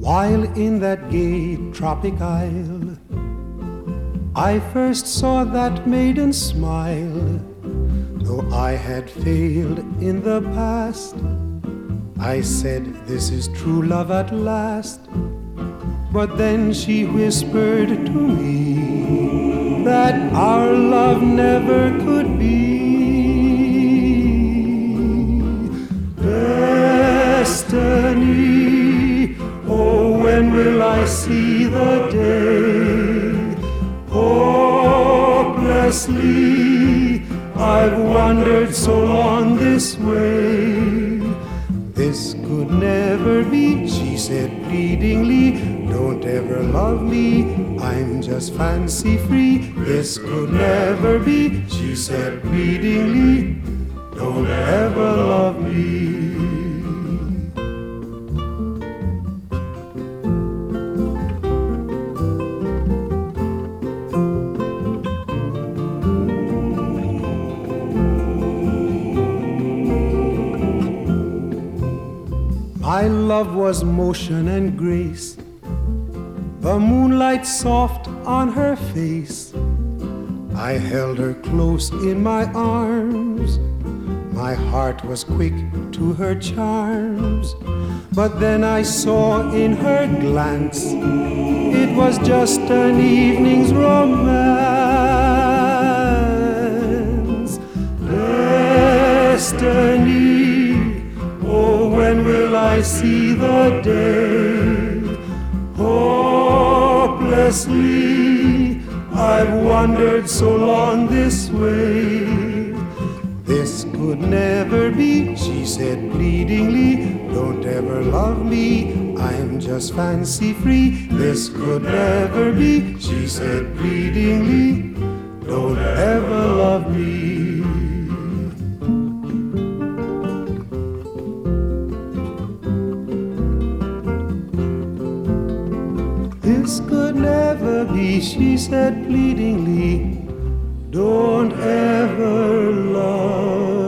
While in that gay tropic isle, I first saw that maiden smile. Though I had failed in the past, I said, this is true love at last. But then she whispered to me that our love never could be. Destiny, oh, when will I see the day? Hopelessly, I've wandered so long this way. This could never be, she said pleadingly. Don't ever love me, I'm just fancy free. This could never be, she said pleadingly. Don't ever love me. My love was motion and grace, the moonlight soft on her face. I held her close in my arms, my heart was quick to her charms. But then I saw in her glance, it was just an evening's romance. Destiny, oh, when will I see the day? Hopelessly, I've wandered so long this way. This could never be, she said pleadingly. Don't ever love me, I'm just fancy free. This could never be, she said pleadingly. Don't ever love me. This could never be, she said pleadingly. Don't ever love